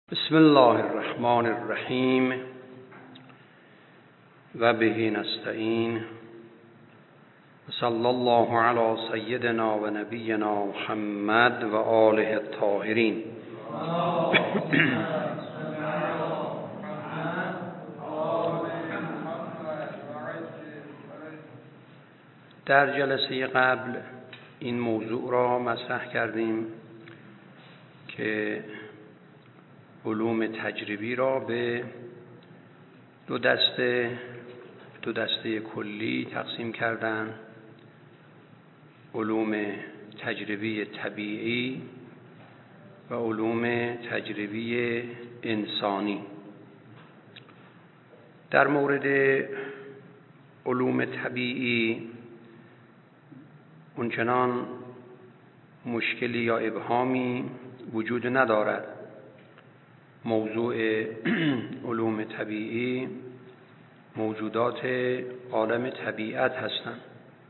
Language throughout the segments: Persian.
بسم الله الرحمن الرحیم و به نستعین. صلی الله علی سیدنا و نبینا محمد و آله الطاهرین. در جلسه قبل این موضوع را مطرح کردیم که علوم تجربی را به دو دسته کلی تقسیم کردن: علوم تجربی طبیعی و علوم تجربی انسانی. در مورد علوم طبیعی اونچنان مشکلی یا ابهامی وجود ندارد. موضوع علوم طبیعی موجودات عالم طبیعت هستند،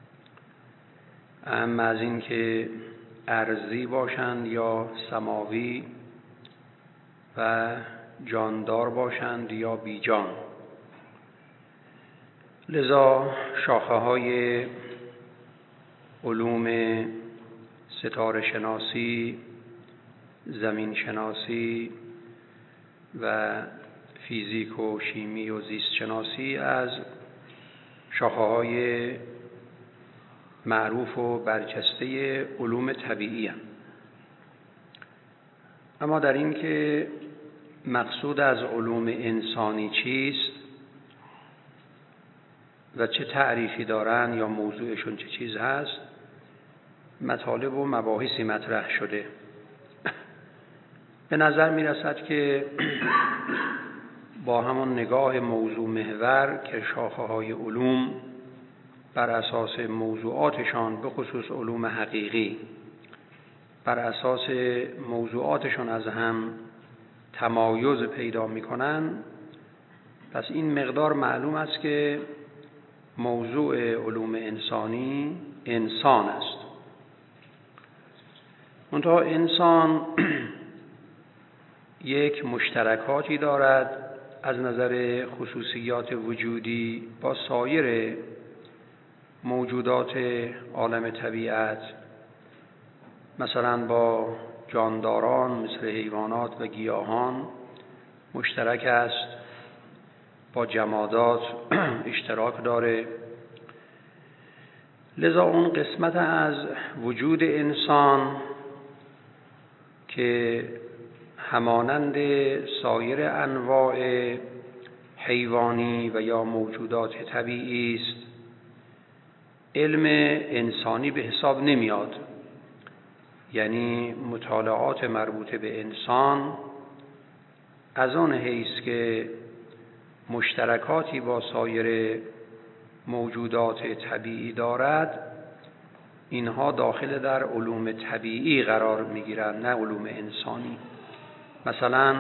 اما از این که ارضی باشند یا سماوی و جاندار باشند یا بیجان. لذا شاخه‌های علوم ستاره شناسی، زمین شناسی و فیزیک و شیمی و زیست شناسی از شاخه‌های معروف و برجسته علوم طبیعی هستند. اما در این که مقصود از علوم انسانی چیست و چه تعریفی دارن یا موضوعشون چه چیز هست، مطالب و مباحثی مطرح شده. به نظر می رسد که با همان نگاه موضوع محور که شاخه‌های علوم بر اساس موضوعاتشان، به خصوص علوم حقیقی، بر اساس موضوعاتشان از هم تمایز پیدا می کنند، پس این مقدار معلوم است که موضوع علوم انسانی انسان است. منتها انسان یک مشترکاتی دارد از نظر خصوصیات وجودی با سایر موجودات عالم طبیعت، مثلا با جانداران مثل حیوانات و گیاهان مشترک است، با جمادات اشتراک داره. لذا اون قسمت از وجود انسان که همانند سایر انواع حیوانی و یا موجودات طبیعی است، علم انسانی به حساب نمیاد. یعنی مطالعات مربوط به انسان از آن حیث که مشترکاتی با سایر موجودات طبیعی دارد، اینها داخل در علوم طبیعی قرار میگیرند، نه علوم انسانی. مثلا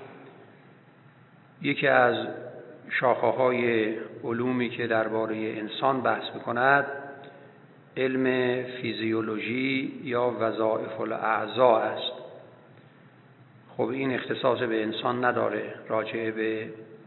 یکی از شاخه‌های علومی که درباره انسان بحث می‌کند علم فیزیولوژی یا وظایف الاعضاء است. خب این اختصاص به انسان نداره، راجع به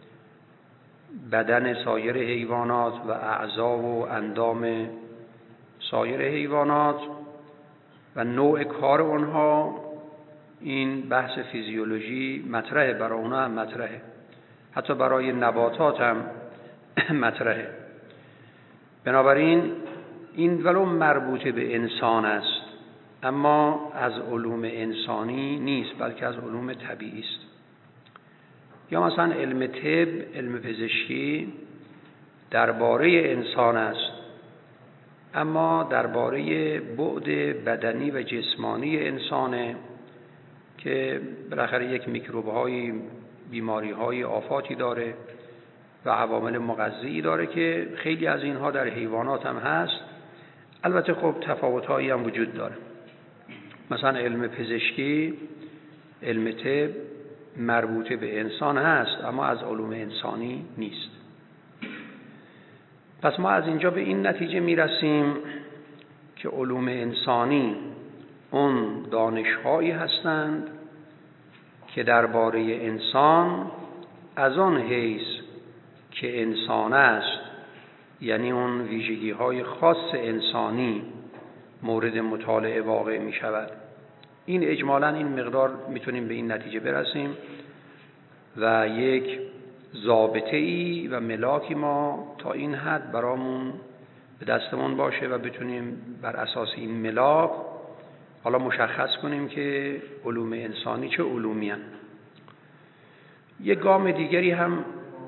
بدن سایر حیوانات و اعضا و اندام سایر حیوانات و نوع کار اونها، این بحث فیزیولوژی مطرحه، برای اونها هم مطرحه، حتی برای نباتات هم مطرحه. بنابراین این ولو مربوط به انسان است، اما از علوم انسانی نیست، بلکه از علوم طبیعی است. یا مثلا علم طب، علم پزشکی درباره انسان است، اما درباره بعد بدنی و جسمانی انسانه که بالاخره یک میکروب‌های، بیماری‌های، آفاتی داره و عوامل مغذی داره که خیلی از اینها در حیوانات هم هست. البته خب تفاوت‌هایی هم وجود داره. مثلا علم پزشکی، علم طب مربوط به انسان هست، اما از علوم انسانی نیست. پس ما از اینجا به این نتیجه میرسیم که علوم انسانی اون دانش‌هایی هستند که درباره انسان از آن حیث که انسان است، یعنی اون ویژگی‌های خاص انسانی مورد مطالعه واقع می شود. این اجمالاً این مقدار میتونیم به این نتیجه برسیم و یک ضابطه‌ای و ملاکی ما تا این حد برامون به دستمون باشه و بتونیم بر اساس این ملاک حالا مشخص کنیم که علوم انسانی چه علومی هستند. یک گام دیگری هم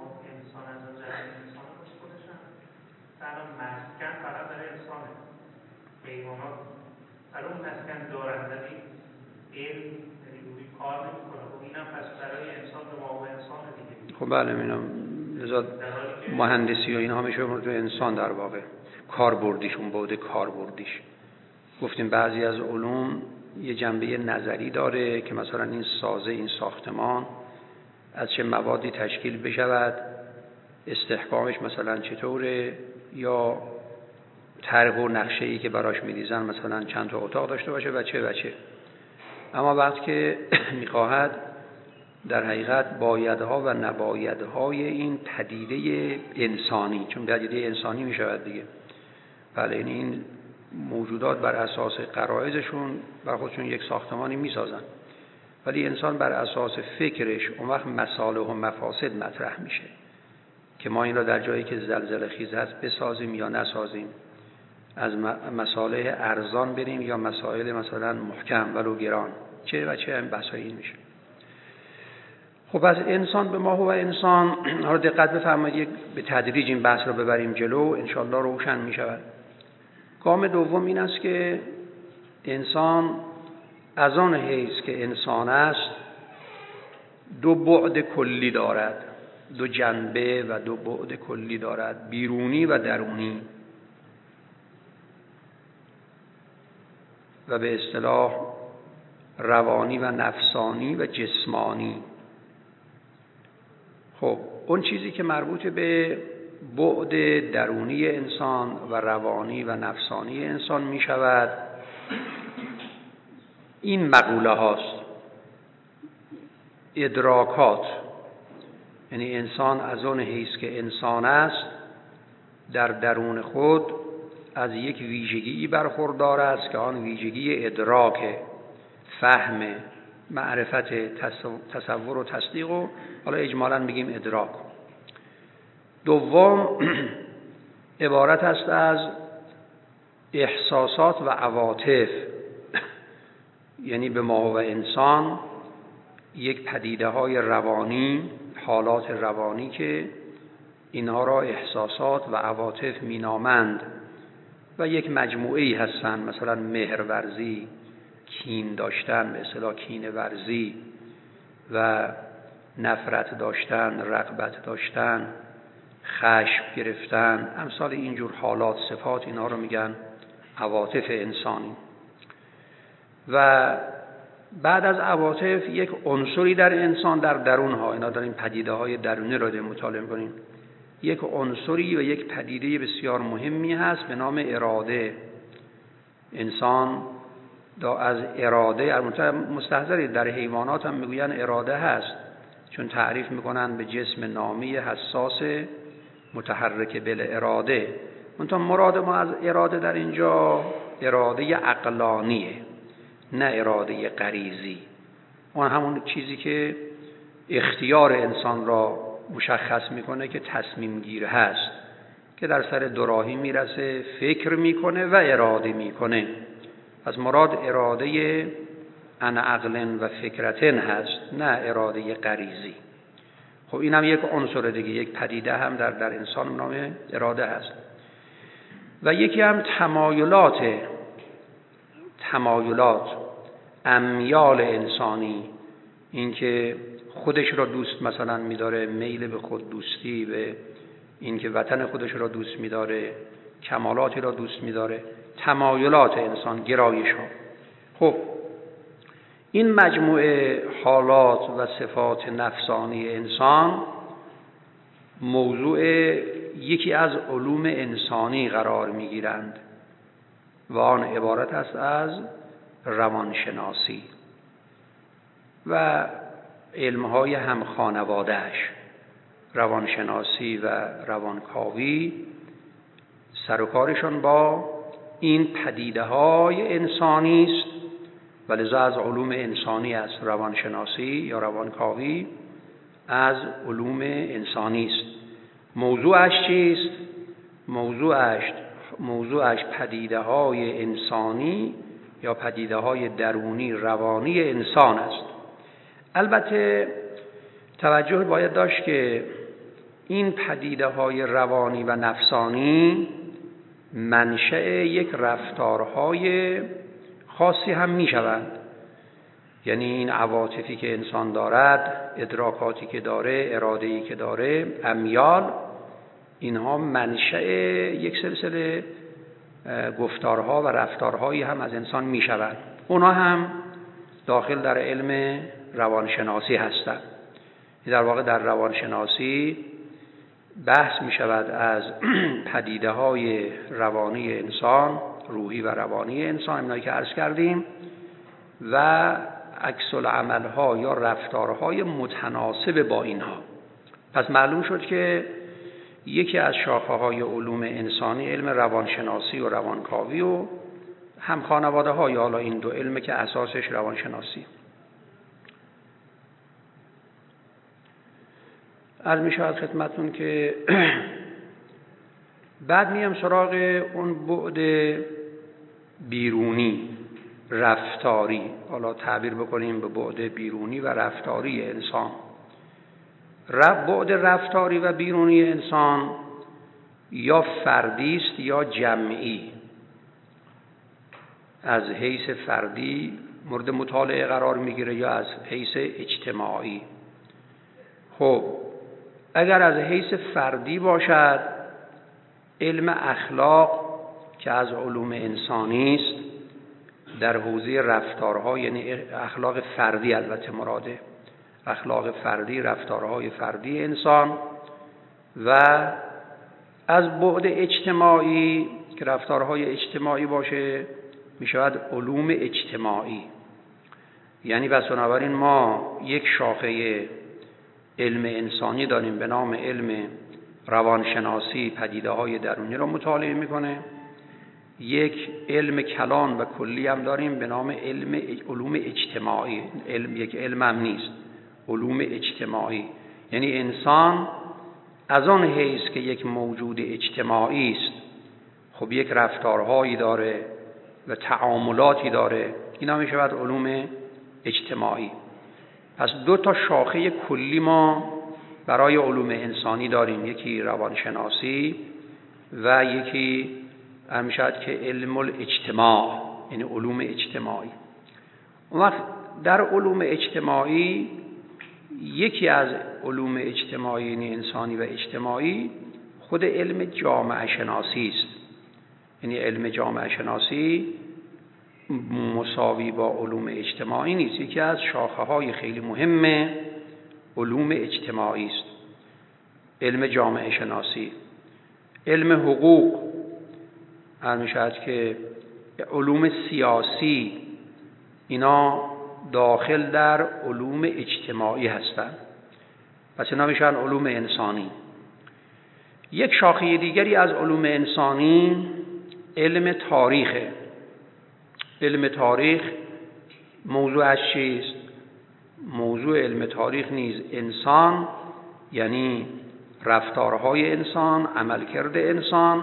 خب بله می‌بینم لذا مهندسی و اینها میشه تو انسان در واقع کاربردیشون بوده کاربردیش. گفتیم بعضی از علوم یه جنبه نظری داره که مثلا این سازه این ساختمان از چه موادی تشکیل بشود، استحکامش مثلا چطوره، یا طرح و نقشه‌ای که براش می‌ریزن مثلا چند تا اتاق داشته باشه و چه. اما وقتی که می‌خواهد در حقیقت بایدها و نبایدهای این پدیده انسانی، چون پدیده انسانی می‌شود دیگه، بله این موجودات بر اساس غرایزشون بر خودشون یک ساختمانی می‌سازن، ولی انسان بر اساس فکرش اون وقت مصالح و مفاسد مطرح میشه که ما این را در جایی که زلزله خیز هست بسازیم یا نسازیم، از مصالح ارزان بریم یا مسائل مثلا محکم ولو گران، چه هم بحثای این میشه. خب از انسان به ما هو انسان، حالا دقت بفرمایید به تدریج این بحث رو ببریم جلو، انشالله روشن میشود. گام دوم این است که انسان از آن حیث که انسان است دو بعد کلی دارد، دو جنبه و دو بعد کلی دارد، بیرونی و درونی، و به اصطلاح روانی و نفسانی و جسمانی. خب اون چیزی که مربوط به بعد درونی انسان و روانی و نفسانی انسان می شود این مقوله هاست، ادراکات، یعنی انسان از آن حیث که انسان است در درون خود از یک ویژگی برخوردار است که آن ویژگی ادراک، فهم، معرفت، تصور و تصدیق و حالا اجمالاً بگیم ادراک. دوم عبارت است از احساسات و عواطف، یعنی به ما و انسان یک پدیده های روانی، حالات روانی که اینها را احساسات و عواطف مینامند و یک مجموعه‌ای هستند، مثلا مهرورزی، کین داشتن به اصطلاح کینه ورزی و نفرت داشتن، رغبت داشتن، خشم گرفتن، امثال اینجور حالات، صفات، اینها رو میگن عواطف انسانی. و بعد از عواطف یک عنصری در انسان در درونها، اینا داریم پدیده های درونی رو مطالعه کنیم، یک عنصری و یک پدیده بسیار مهمی هست به نام اراده. انسان از اراده مستحضری، در حیوانات هم میگوین اراده هست، چون تعریف میکنن به جسم نامی حساس متحرک بالاراده. منتها مراد ما از اراده در اینجا اراده عقلانیه، نه اراده غریزی. اون همون چیزی که اختیار انسان را مشخص میکنه که تصمیم گیر هست، که در سر دوراهی میرسه، فکر میکنه و اراده میکنه. از مراد اراده عن عقل و فکرتن هست، نه اراده غریزی. خب این هم یک عنصر دیگه، یک پدیده هم در انسان نام اراده هست. و یکی هم تمایلات امیال انسانی، این که خودش را دوست مثلا می‌داره، میل به خود دوستی، به این که وطن خودش را دوست می‌داره، کمالاتی را دوست می‌داره، تمایلات انسان، گرایش‌ها. خب این مجموعه حالات و صفات نفسانی انسان موضوع یکی از علوم انسانی قرار می‌گیرند و آن عبارت است از روانشناسی. و علمهای هم خانواده‌اش، روانشناسی و روانکاوی، سر و کارشان با این پدیده‌های انسانی است و لذا از علوم انسانی است. روانشناسی یا روانکاوی از علوم انسانی است. موضوعش چیست؟ موضوعش پدیده‌های انسانی یا پدیده‌های درونی روانی انسان است. البته توجه باید داشت که این پدیده‌های روانی و نفسانی منشأ یک رفتارهای خاصی هم می‌شوند. یعنی این عواطفی که انسان دارد، ادراکاتی که داره، اراده‌ای که داره، امیال، اینها منشأ یک سلسله گفتارها و رفتارهایی هم از انسان می‌شوند. اونا هم داخل در علم روانشناسی هستند. در واقع در روانشناسی بحث می شود از پدیده‌های روانی انسان، روحی و روانی انسان، اینایی که عرض کردیم، و عکس العمل‌ها یا رفتارهای متناسب با اینها. پس معلوم شد که یکی از شاخه‌های علوم انسانی علم روانشناسی و روانکاوی و هم خانواده‌ها، یا حالا این دو علمه که اساسش روانشناسی. عرض می شود خدمتون که بعد میام سراغ اون بعد بیرونی رفتاری، حالا تعبیر بکنیم به بعد بیرونی و رفتاری انسان. بعد رفتاری و بیرونی انسان یا فردی است یا جمعی. از حیث فردی مورد مطالعه قرار میگیره یا از حیث اجتماعی. خب اگر از حیث فردی باشد، علم اخلاق که از علوم انسانی است در حوزه رفتارها، یعنی اخلاق فردی البته مراده، اخلاق فردی، رفتارهای فردی انسان، و از بعد اجتماعی که رفتارهای اجتماعی باشه می شود علوم اجتماعی. یعنی بس بنابراین ما یک شاخه علم انسانی داریم به نام علم روانشناسی، پدیده‌های درونی را مطالعه میکنه. یک علم کلان و کلی هم داریم به نام علوم اجتماعی. یک علم هم نیست، علوم اجتماعی. یعنی انسان از آن حیث که یک موجود اجتماعی است، خب یک رفتارهایی داره و تعاملاتی داره، اینا می شود علوم اجتماعی. پس دو تا شاخه کلی ما برای علوم انسانی داریم، یکی روانشناسی و یکی می شود که علم الاجتماع، یعنی علوم اجتماعی. اون وقت در علوم اجتماعی یکی از علوم اجتماعی، یعنی انسانی و اجتماعی، خود علم جامعه شناسی است. یعنی علم جامعه شناسی مساوی با علوم اجتماعی نیست، یکی از شاخه‌های خیلی مهم علوم اجتماعی است علم جامعه شناسی. علم حقوق می شود که علوم سیاسی، اینا داخل در علوم اجتماعی هستند، پس اینا میشن علوم انسانی. یک شاخه دیگری از علوم انسانی علم تاریخه. علم تاریخ موضوعش چیست؟ موضوع علم تاریخ نیز انسان، یعنی رفتارهای انسان، عملکرد انسان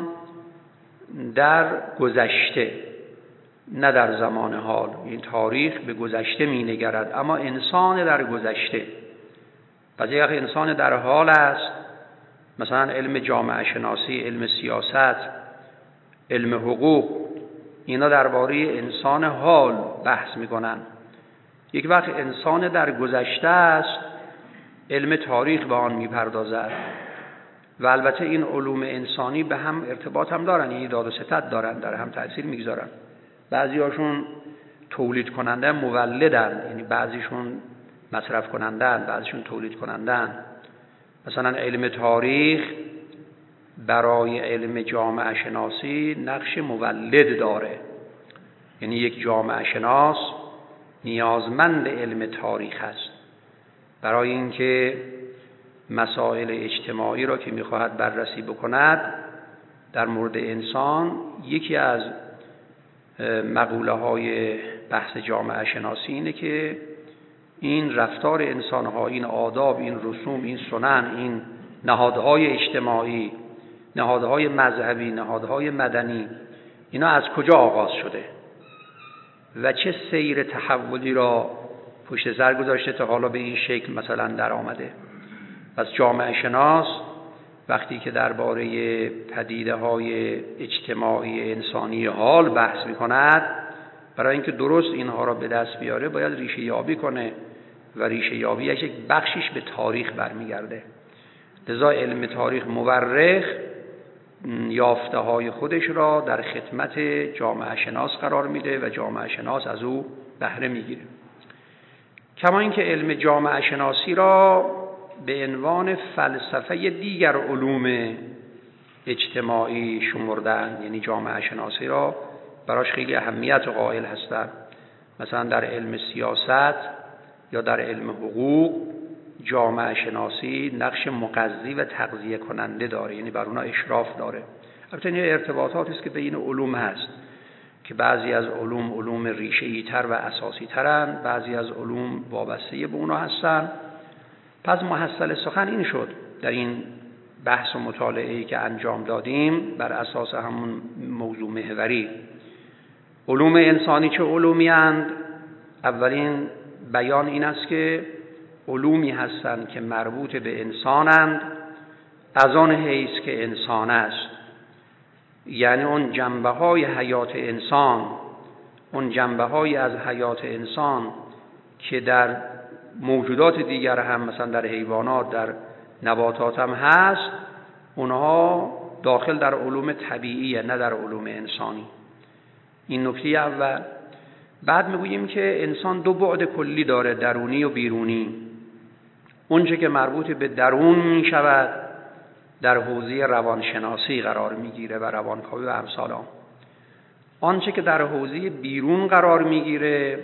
در گذشته، نه در زمان حال. این تاریخ به گذشته می نگرد، اما انسان در گذشته. پس یک انسان در حال است، مثلا علم جامعه شناسی، علم سیاست، علم حقوق، اینا درباره انسان حال بحث میکنن. یک وقت انسان در گذشته است، علم تاریخ به آن میپردازد. و البته این علوم انسانی به هم ارتباط هم دارن، یعنی داد و ستد دارن، در هم تأثیر میگذارن. بعضی هاشون تولید کننده مولدن، یعنی بعضیشون مصرف کنندن، بعضیشون تولید کنندن. مثلا علم تاریخ برای علم جامعه شناسی نقش مولد داره، یعنی یک جامعه شناس نیازمند علم تاریخ است. برای اینکه مسائل اجتماعی را که می‌خواهد بررسی بکند در مورد انسان، یکی از مقوله‌های بحث جامعه شناسی اینه که این رفتار انسان‌ها، این آداب، این رسوم، این سنن، این نهادهای اجتماعی، نهادهای مذهبی، نهادهای مدنی، اینا از کجا آغاز شده و چه سیر تحولی را پشت سر گذاشته تا حالا به این شکل مثلا در آمده. پس جامعه شناس وقتی که درباره پدیده‌های اجتماعی انسانی حال بحث می‌کند، برای اینکه درست اینها را به دست بیاره باید ریشه یابی کنه و ریشه یابیش یک بخشیش به تاریخ برمیگرده. لذا علم تاریخ مورخ یافته‌های خودش را در خدمت جامعه شناس قرار میده و جامعه شناس از او بهره میگیره. کما اینکه علم جامعه شناسی را به عنوان فلسفه دیگر علوم اجتماعی شمردند، یعنی جامعه شناسی را براش خیلی اهمیت قائل هستند. مثلا در علم سیاست یا در علم حقوق جامعه شناسی نقش مغذی و تغذیه کننده داره، یعنی بر اونها اشراف داره. البته این ارتباطاتی است که بین علوم هست که بعضی از علوم ریشه‌ای تر و اساسی ترند، بعضی از علوم وابسته به اونها هستند. پس محصل سخن این شد در این بحث و مطالعه‌ای که انجام دادیم بر اساس همون موضوع محوری، علوم انسانی چه علومی اند؟ اولین بیان این است که علومی هستند که مربوط به انسانند از آن حیث که انسان است، یعنی اون جنبه‌های حیات انسان، اون جنبه‌های از حیات انسان که در موجودات دیگر هم مثلا در حیوانات، در نباتات هم هست، اونها داخل در علوم طبیعیه نه در علوم انسانی. این نکته اول. بعد میگوییم که انسان دو بعد کلی داره، درونی و بیرونی. اونچه که مربوط به درون می شود در حوزه روانشناسی قرار میگیره و روانکاوی و امثال آن. آنچه که در حوزه بیرون قرار میگیره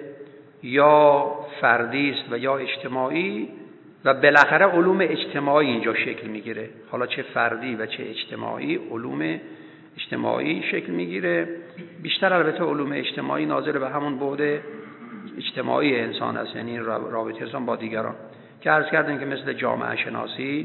یا فردی است و یا اجتماعی و بالاخره علوم اجتماعی اینجا شکل میگیره. حالا چه فردی و چه اجتماعی، علوم اجتماعی شکل میگیره. بیشتر البته علوم اجتماعی ناظر به همون بعد اجتماعی انسان است، یعنی رابطه انسان با دیگران، که عرض کردیم که مثل جامعه شناسی،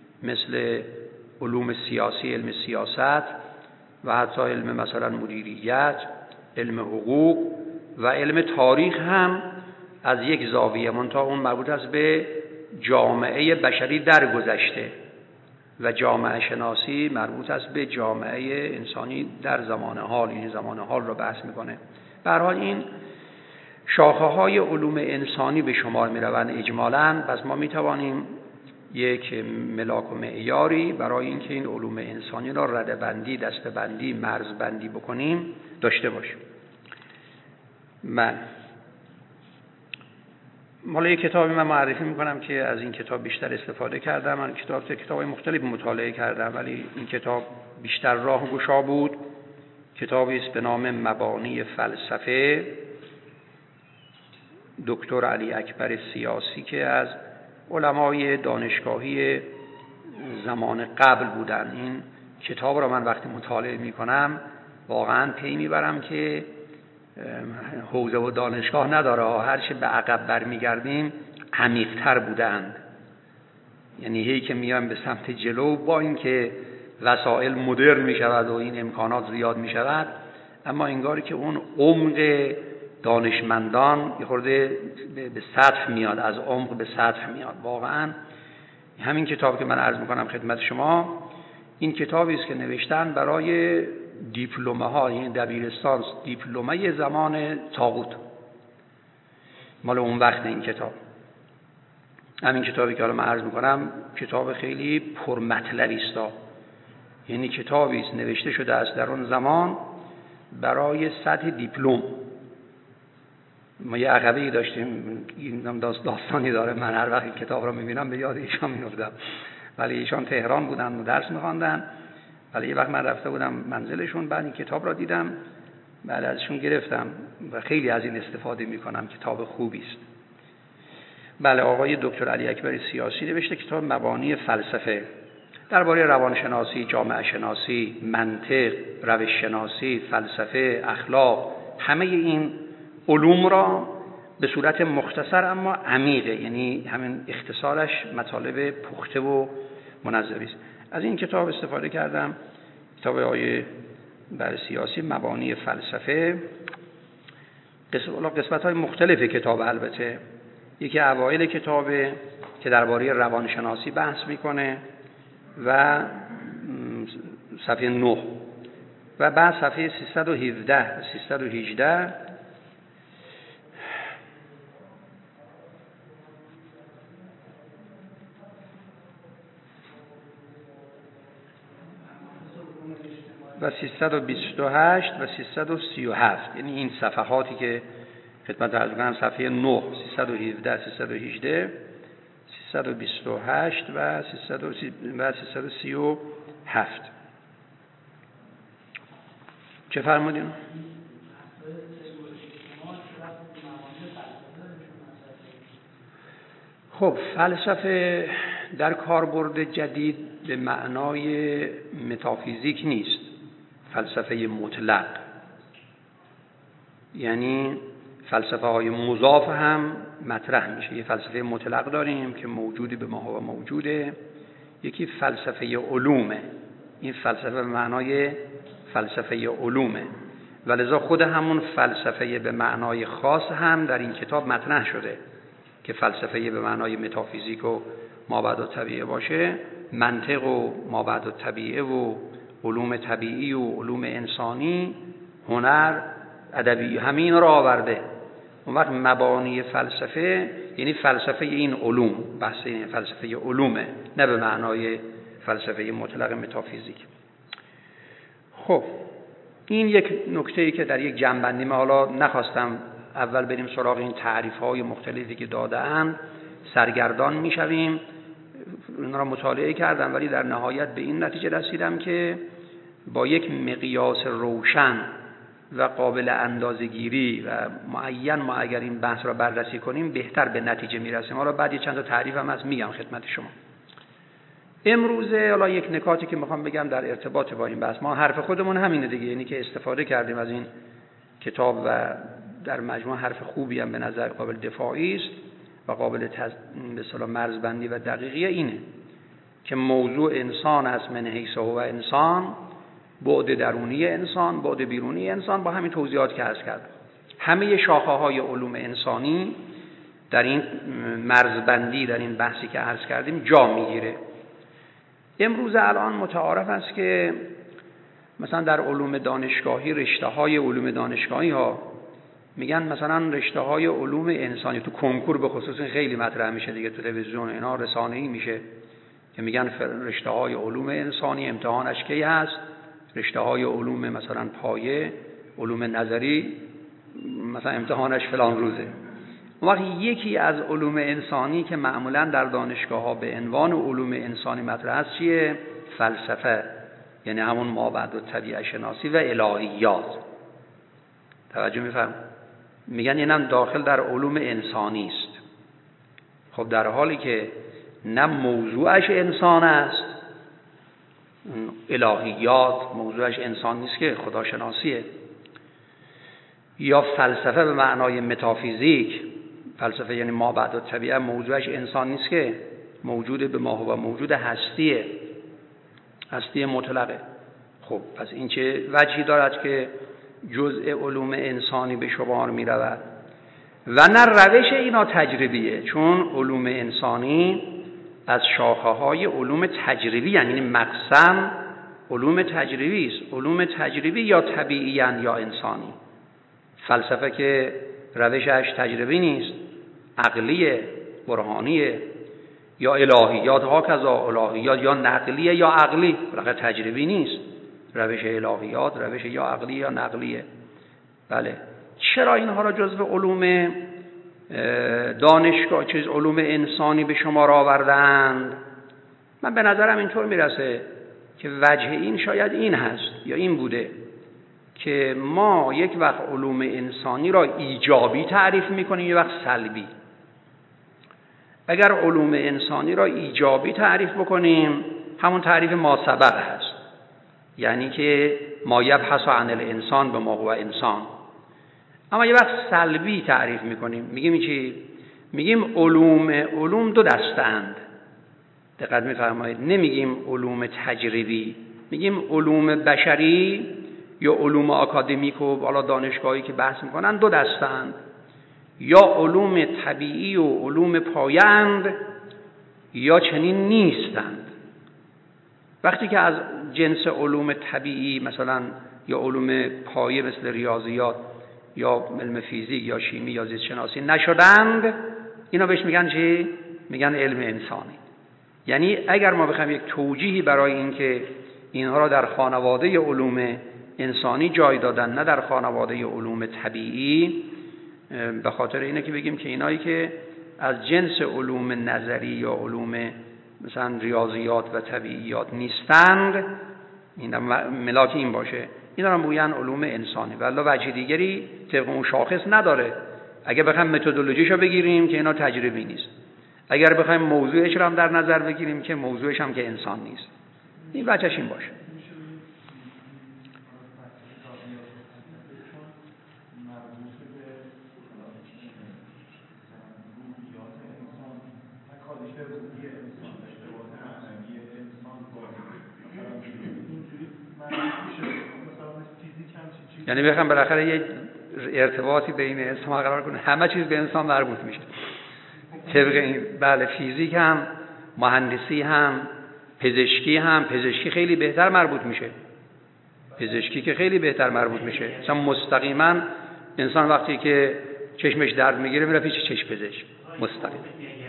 مثل علوم سیاسی، علم سیاست و حتی علم مثلا مدیریت، علم حقوق و علم تاریخ هم از یک زاویه، منتها اون مربوط است به جامعه بشری درگذشته و جامعه شناسی مربوط است به جامعه انسانی در زمان حال، این زمان حال رو بحث میکنه. به هر حال این شاخه‌های علوم انسانی به شمار میروند اجمالاً. پس ما میتوانیم یک ملاک و معیاری برای اینکه این علوم انسانی را رده‌بندی، دسته‌بندی، مرزبندی بکنیم داشته باشیم. حالا یک کتابی من معرفی میکنم که از این کتاب بیشتر استفاده کردم. من کتاب‌های مختلف مطالعه کردم ولی این کتاب بیشتر راهگشا بود. کتابی است به نام مبانی فلسفه، دکتر علی اکبر سیاسی که از علمای دانشگاهی زمان قبل بودن. این کتاب را من وقتی مطالعه میکنم واقعا پی میبرم که حوزه و دانشگاه نداره، هرچه به عقب برمیگردیم عمیق‌تر بودند. یعنی هی که میایم به سمت جلو، با اینکه وسایل مدرن میشود و این امکانات زیاد میشود، اما انگاری که اون عمق دانشمندان یه خورده به سطح میاد، از عمق به سطح میاد. واقعا همین کتاب که من عرض میکنم خدمت شما، این کتابی است که نوشتن برای دیپلمه ها، یعنی دبیرستان، دیپلمه زمان طاغوت، مال اون وقت. این کتاب، همین کتابی که حالا من عرض میکنم، کتاب خیلی پرمطلبی است، یعنی کتابی است نوشته شده است در اون زمان برای سطح دیپلم. ما یه عقبه‌ای داشتیم، این داستانی داره، من هر وقت این کتاب رو میبینم به یاد ایشان میافتم، ولی ایشان تهران بودن و درس میخواندن، ولی یه وقت من رفته بودم منزلشون، بعد این کتاب را دیدم، بعد ازشون گرفتم و خیلی از این استفاده میکنم. کتاب خوبی است. بله، آقای دکتر علی اکبر سیاسی نوشته کتاب مبانی فلسفه درباره روانشناسی، جامعه شناسی، منطق، روش شناسی، فلسفه، اخلاق، همه این علوم را به صورت مختصر اما عمیقه، یعنی همین اختصارش مطالب پخته و منظمی است. از این کتاب استفاده کردم، کتاب آقای سیاسی مبانی فلسفه. قسمت‌های مختلف کتاب، البته یکی اوایل کتابه که درباره روانشناسی بحث میکنه و صفحه 9 و بعد صفحه 317 و 318 و 328 و 337، یعنی این صفحاتی که خدمت عرض کنم، صفحه 9، 317، 318، 328 و 337. چه فرمودین؟ خب فلسفه در کاربرد جدید به معنای متافیزیک نیست، فلسفه مطلق، یعنی فلسفه های مضاف هم مطرح میشه. یه فلسفه مطلق داریم که موجودی به ما و موجوده، یکی فلسفه علومه. این فلسفه به معنای فلسفه علومه و لذا خود همون فلسفه به معنای خاص هم در این کتاب مطرح شده که فلسفه به معنای متافیزیک و مابعد الطبیعه باشه، منطق و مابعد الطبیعه و علوم طبیعی و علوم انسانی، هنر، ادبی، همین را آورده. اون وقت مبانی فلسفه یعنی فلسفه این علوم، بحث این فلسفه علومه، نه به معنای فلسفه مطلق متافیزیک. خب این یک نکته‌ای که در یک جنبندی، ما حالا نخواستم اول بریم سراغ این تعریف‌های مختلفی که داده‌اند، سرگردان می‌شویم. اون را مطالعه کردم ولی در نهایت به این نتیجه رسیدم که با یک مقیاس روشن و قابل اندازه‌گیری و معین ما اگر این بحث را بررسی کنیم بهتر به نتیجه میرسیم. حالا بعد چند تا تعریف هم از میگم خدمت شما. امروزه حالا یک نکاتی که میخوام بگم در ارتباط با این بحث، ما حرف خودمون همینه دیگه، یعنی که استفاده کردیم از این کتاب و در مجموع حرف خوبی هم به نظر قابل دفاعی است و قابل به اصطلاح مرزبندی و دقیقی اینه که موضوع انسان است من حیث هو انسان، بعد درونی انسان، بعد بیرونی انسان، با همین توضیحات که عرض کردم. همه شاخه‌های علوم انسانی در این مرزبندی، در این بحثی که عرض کردیم جا میگیره. امروز الان متعارف است که مثلا در علوم دانشگاهی، رشته‌های علوم دانشگاهی ها میگن مثلا رشته‌های علوم انسانی، تو کنکور به خصوص خیلی مطرح میشه دیگه، تو تلویزیون اینا رسانه‌ای میشه که میگن رشته‌های علوم انسانی امتحانش کی هست، رشته‌های علوم مثلا پایه، علوم نظری مثلا امتحانش فلان روزه. وقتی یکی از علوم انسانی که معمولا در دانشگاه‌ها به عنوان علوم انسانی مطرح است چیه؟ فلسفه، یعنی همون مابعد الطبیعه شناسی و الهیات. توجه می‌فرمایید؟ میگن اینم داخل در علوم انسانی است. خب در حالی که نه موضوعش انسان است، الهیات موضوعش انسان نیست که خداشناسیه، یا فلسفه به معنای متافیزیک، فلسفه یعنی مابعد الطبیعه موضوعش انسان نیست که موجود به ما و موجود هستیه، هستی مطلقه. خب پس این چه وجهی دارد که جزء علوم انسانی به شمار می رود و نه روش اینا تجربیه، چون علوم انسانی از شاخه های علوم تجربی، یعنی مقسم علوم تجربی است. علوم تجربی یا طبیعی یا انسانی. فلسفه که روشش تجربی نیست، عقلیه، برهانیه، یا الهیات ها کذا، الهیات یا نقلیه یا عقلی، بلکه تجربی نیست. روش الهیات روش یا عقلی یا نقلیه. بله، چرا اینها را جزو علوم دانشگاه، علوم انسانی به شمار آوردند؟ من به نظرم اینطور میرسه که وجه این شاید این هست یا این بوده که ما یک وقت علوم انسانی را ایجابی تعریف میکنیم، یک وقت سلبی. اگر علوم انسانی را ایجابی تعریف بکنیم همون تعریف ما سبق هست، یعنی که ما یبحث عن الانسان به ما هو انسان. اما یه وقت سلبی تعریف میکنیم، میگیم چی؟ میگیم علوم دو دستند. دقت میفرمایید، نمیگیم علوم تجربی، میگیم علوم بشری یا علوم آکادمیک و بالا دانشگاهی که بحث میکنن دو دستند، یا علوم طبیعی و علوم پایه‌اند یا چنین نیستند. وقتی که از جنس علوم طبیعی مثلا یا علوم پایه مثل ریاضیات یا علم فیزیک یا شیمی یا زیست شناسی نشدند، اینا بهش میگن چی؟ میگن علم انسانی. یعنی اگر ما بخوایم یک توجیهی برای این که اینها را در خانواده علوم انسانی جای دادن نه در خانواده علوم طبیعی، به خاطر اینه که بگیم که اینایی که از جنس علوم نظری یا علوم مثلا ریاضیات و طبیعیات نیستند، این ملاک این باشه، اینا رو میگن علوم انسانی. ولی وجه دیگری طبق اون شاخص نداره. اگر بخوایم متدولوژیشو بگیریم که اینا تجربی نیست، اگر بخوایم موضوعش رو هم در نظر بگیریم که موضوعش هم که انسان نیست. این وجهش این باشه. یعنی بخوام بالاخره یک ارتباطی بین انسان قرار کنه، همه چیز به انسان مربوط میشه. طبق این بله، فیزیک هم، مهندسی هم، پزشکی خیلی بهتر مربوط میشه. پزشکی که خیلی بهتر مربوط میشه. مثلا مستقیما انسان وقتی که چشمش درد میگیره میره پیش چشم پزشک مستقیم.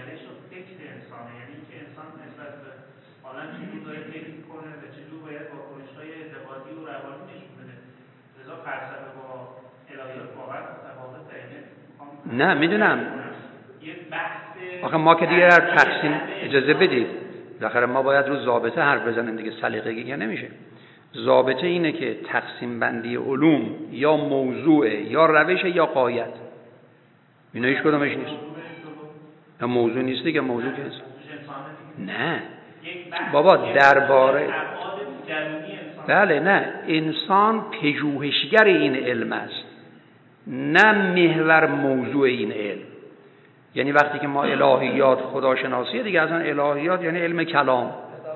نه میدونم، آخه ما که دیگه در تقسیم اجازه بدید، بالاخره ما باید رو ضابطه حرف بزنیم دیگه، سلیقگی که نمیشه. ضابطه اینه که تقسیم بندی علوم یا موضوع یا روش یا غایت، اینا هیچ کدومش نیست. یا موضوع نیست دیگه، موضوع که نیست. نه بابا، درباره بله نه، انسان پژوهشگر این علم است، نه محور موضوع این علم. یعنی وقتی که ما الهیات خداشناسی دیگه، اصلا الهیات یعنی علم کلام،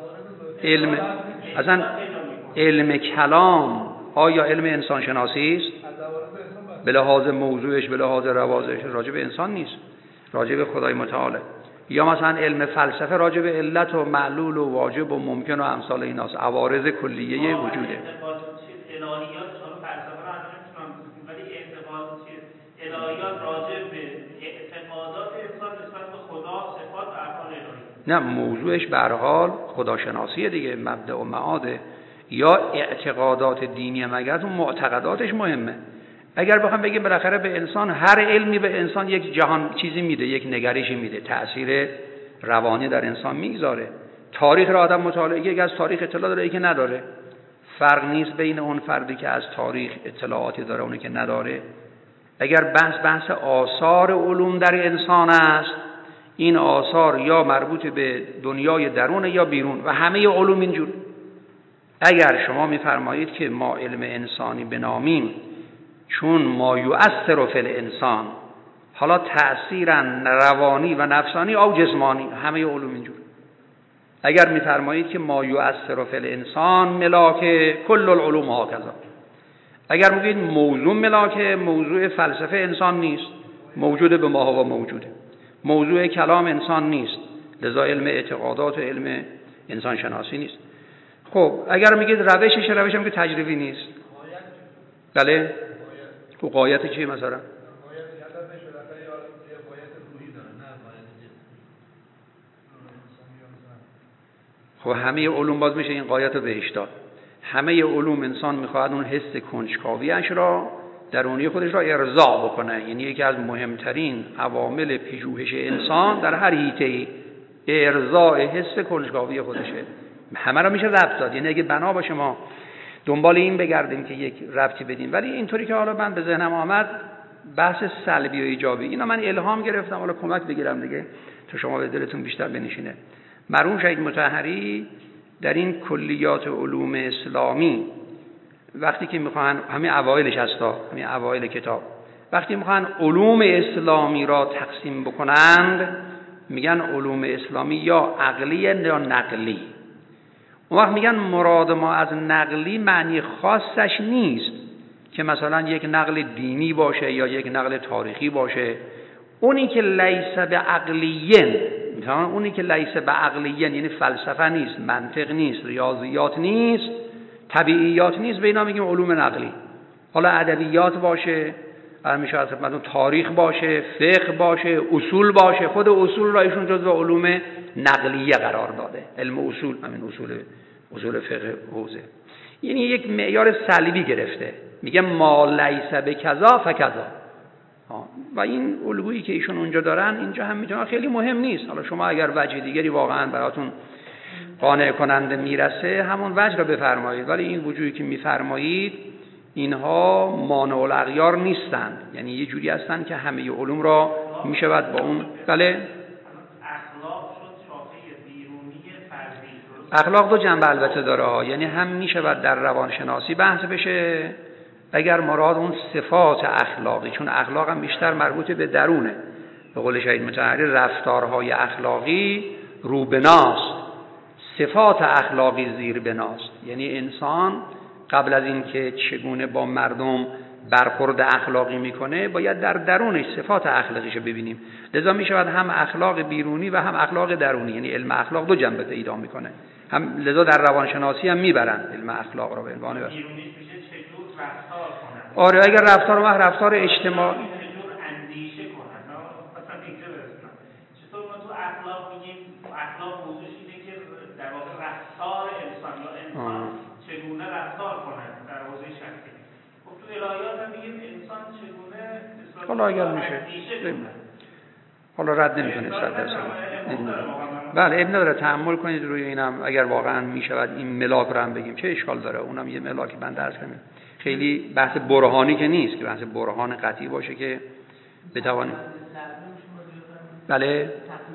علم کلام آیا علم انسان شناسی است؟ به لحاظ موضوعش، به لحاظ روازش راجع به انسان نیست، راجع به خدای متعال. یا مثلا علم فلسفه راجع به علت و معلول و واجب و ممکن و امثال ایناست، عوارض کلیه وجوده. الهیات راجع به اعتقادات انسان نسبت به خدا، صفات و افعال الهی. نه، موضوعش به هر حال خداشناسیه دیگه، مبدأ و معاده. یا اعتقادات دینی، مگر اون معتقداتش مهمه. اگر بخوام بگیم بالاخره به انسان، هر علمی به انسان یک جهان چیزی میده، یک نگرشی میده، تأثیر روانی در انسان میگذاره. تاریخ را آدم مطالعه، یکی از تاریخ اطلاع داره، یکی نداره. فرق نیست بین اون فردی که از تاریخ اطلاعاتی داره اونی که نداره. اگر بحث آثار علوم در انسان است، این آثار یا مربوط به دنیای درون یا بیرون، و همه علوم اینجور. اگر شما میفرمایید که ما علم انسانی بنامیم چون ما یؤثر فی الانسان، حالا تأثیرا روانی و نفسانی او جسمانی، همه علوم اینجور. اگر میفرمایید که ما یؤثر فی الانسان ملاک کل العلوم هکذا، اگر میگید موضوع ملاک، موضوع فلسفه انسان نیست، موجود به ما و موجوده. موضوع کلام انسان نیست، لذا علم اعتقادات و علم انسان شناسی نیست. خب اگر میگید روشش، روش هم که تجربی نیست. بله، تو غایت چیه مثلا؟ خب همه علوم باز میشه این غایت رو بهش داد. همه علوم انسان میخواهد اون حس کنجکاویش را، درونی خودش را ارضا بکنه. یعنی یکی از مهمترین عوامل پژوهش انسان در هر حیطه‌ای ارضاء حس کنجکاوی خودشه. همه را میشه ربط داد. یعنی اگه بنا باشه ما دنبال این بگردیم که یک ربطی بدیم، ولی اینطوری که حالا من به ذهنم آمد بحث سلبی و ایجابی، اینا من الهام گرفتم، حالا کمک بگیرم دیگه. تا شما به دلتون بیشتر بنشینه. مرحوم شهید مطهری در این کلیات علوم اسلامی وقتی که میخوان، همین اوایلش هستا، همین اوایل کتاب، وقتی میخوان علوم اسلامی را تقسیم بکنند میگن علوم اسلامی یا عقلی یا نقلی. اون وقت میگن مراد ما از نقلی معنی خاصش نیست که مثلا یک نقل دینی باشه یا یک نقل تاریخی باشه. اونی که لیس به عقلیین، مثلا اونی که لیس به عقلیین یعنی فلسفه نیست، منطق نیست، ریاضیات نیست، طبیعیات نیست، به اینا میگیم علوم نقلی. حالا ادبیات باشه، میشه از مثلا تاریخ باشه، فقه باشه، اصول باشه. خود اصول را ایشون جزو علوم نقلیه قرار داده. علم اصول، همین اصول فقه حوزه، یعنی یک معیار سلبی گرفته، میگه ما لیس بکذا فکذا. و این الگویی که ایشون اونجا دارن اینجا هم میتونه خیلی مهم نیست. حالا شما اگر وجه دیگری واقعا براتون قانع کننده میرسه همون وجه را بفرمایید، ولی این وجوهی که میفرمایید اینها مانع الاغیار نیستند، یعنی یه جوری هستند که همه علوم را میشود با اون. بله، اخلاق دو جنبه البته داره، یعنی هم میشود در روانشناسی بحث بشه اگر مراد اون صفات اخلاقی، چون اخلاق هم بیشتر مربوط به درونه. به قول شهید مطهری رفتارهای اخلاقی روبناست، صفات اخلاقی زیربناست. یعنی انسان قبل از این که چگونه با مردم برخورد اخلاقی میکنه باید در درونش صفات اخلاقیشو ببینیم. لذا میشود هم اخلاق بیرونی و هم اخلاق درونی، یعنی علم اخلاق دو جنبه پیدا میکنه. هم لذا در روانشناسی هم میبرن علم اخلاق رو به عنوان بیرونیش میشه چجور رفتار کنن. آره، اگر رفتار اجتماعی چجور اندیشه کنن. مثلا اینجا برسن چطور ما تو اخلاق میگیم اخلاق موضوعش اینه که در واقع رفتار انسان یا انسان چگونه رفتار کنه در حوزه شخصی. خب تو الهیات هم میگیم انسان چگونه حالا اگر میشه حالا رد نمیکنه 100%. بله، ابن نداره، تأمل کنید روی اینم اگر واقعا میشود این ملاک رو هم بگیم چه اشکال داره. اونم یه ملاکی من درس کنم، خیلی بحث برهانی که نیست که بحث برهان قطعی باشه که بتوانیم. بله،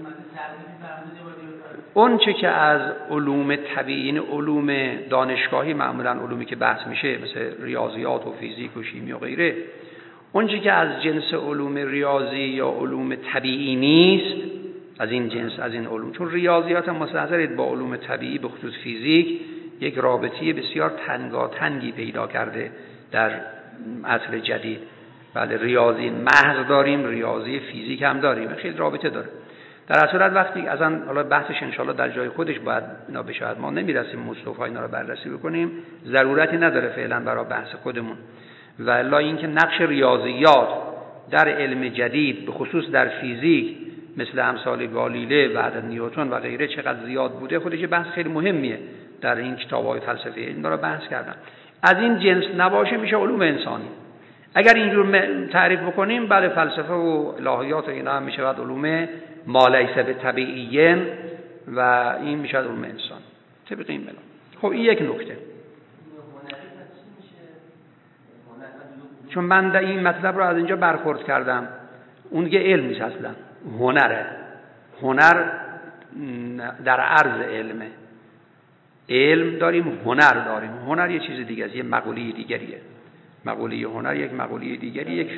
اون چه که از علوم طبیعی، این علوم دانشگاهی، معمولا علومی که بحث میشه مثل ریاضیات و فیزیک و شیمی و غیره، اون چه که از جنس علوم ریاضی یا علوم طبیعی نیست، از این جنس، از این علوم، چون ریاضیات هم مستحضرید با علوم طبیعی به خصوص فیزیک یک رابطه بسیار تنگاتنگی پیدا کرده در عصر جدید. بله، ریاضی محض داریم، ریاضی فیزیک هم داریم، خیلی رابطه داره. در اصل وقتی ازن حالا بحثش انشالله در جای خودش باید اینا بشه، ما نمیرسیم مصطفی اینا رو بررسی بکنیم، ضرورتی نداره فعلا برای بحث خودمون. و الا اینکه نقش ریاضیات در علم جدید به خصوص در فیزیک مثل امثال گالیله و بعد نیوتن و غیره چقدر زیاد بوده، خودش بحث خیلی مهمیه در این کتاب‌های فلسفی. اینا رو بحث کردن. از این جنس نباشه میشه علوم انسانی. اگر اینجور تعریف بکنیم بله، فلسفه و الهیات و اینا هم میشود علوم ما لیس بالطبیعیین و این میشود علوم انسان طبق این ملا. خب این یک نکته. چون من در این مطلب رو از اینجا برخورد کردم، اون دیگه علم نیست اصلا، هنره. هنر در عرض علمه. علم داریم، هنر داریم. هنر یه چیز دیگه است، یه مقوله دیگریه. مقوله هنر یک مقوله دیگری، یک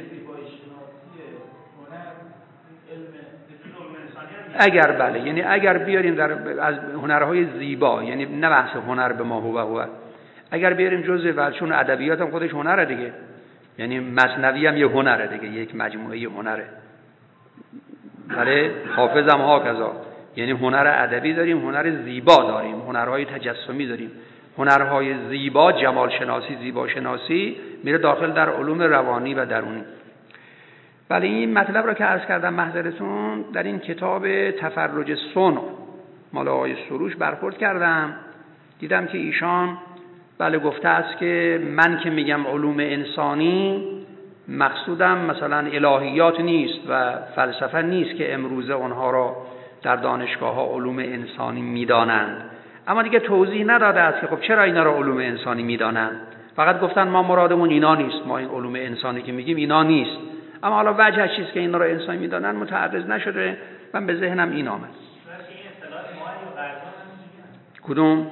اگر بله، یعنی اگر بیاریم از هنرهای زیبا، یعنی نه بحث هنر به ما هو، اگر بیاریم جزء چون ادبیات هم خودش هنره دیگه، یعنی مثنوی هم یه هنره دیگه، یک مجموعه هنره. بله، حافظ هم هاکذا، یعنی هنر ادبی داریم، هنر زیبا داریم، هنرهای تجسمی داریم. هنرهای زیبا، جمال شناسی، زیبا شناسی میره داخل در علوم روانی و درونی. بله، این مطلب رو که عرض کردم محضرتون در این کتاب تفرج صنع مال آقای سروش برخورد کردم، دیدم که ایشان بله گفته است که من که میگم علوم انسانی مقصودم مثلا الهیات نیست و فلسفه نیست که امروزه اونها را در دانشگاه ها علوم انسانی میدانند. اما دیگه توضیح نداده است که خب چرا اینا را علوم انسانی میدانند. فقط گفتن ما مرادمون اینا نیست، ما این علوم انسانی که میگیم اینا نیست. اما حالا وجه چیست که اینا را انسانی میدانند متعرض نشده. من به ذهنم این آمد. کدوم؟